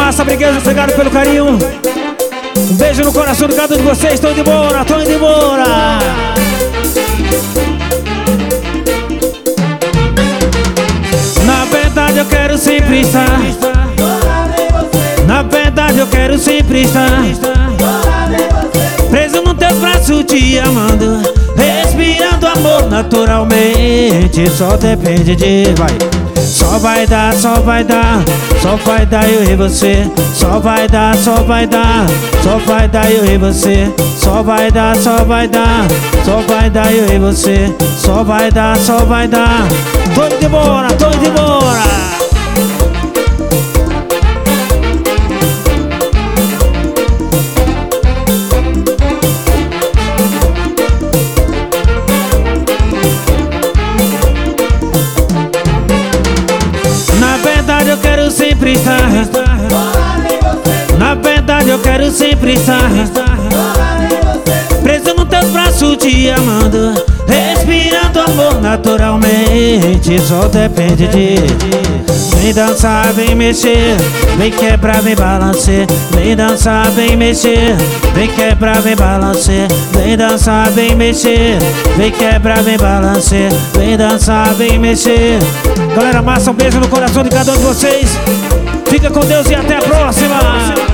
massa, obrigado pelo carinho. Um beijo no coração de cada um de vocês. Tô indo embora, tô indo embora. Na verdade eu quero sempre estar. Na verdade eu quero sempre estar preso no teu braço te amando, respirando amor naturalmente. Só depende de só vai dar, só vai dar, só vai dar eu e você. Só vai dar, só vai dar, só vai dar eu e você. Só vai dar, só vai dar, só vai dar eu e você. Só vai dar, só vai dar. Tô indo embora, tô indo embora. Na verdade eu quero sempre estar. Na verdade eu quero sempre estar preso nos teus braços te amando, respirando amor naturalmente. Só depende de vem dançar, vem mexer, vem quebrar, vem balancear. Vem dançar, vem mexer, vem quebrar, vem balancear. Vem dançar, vem mexer, vem quebrar, vem balancear. Vem dançar, vem mexer. Galera massa, um beijo no coração de cada um de vocês. Fica com Deus e até a próxima.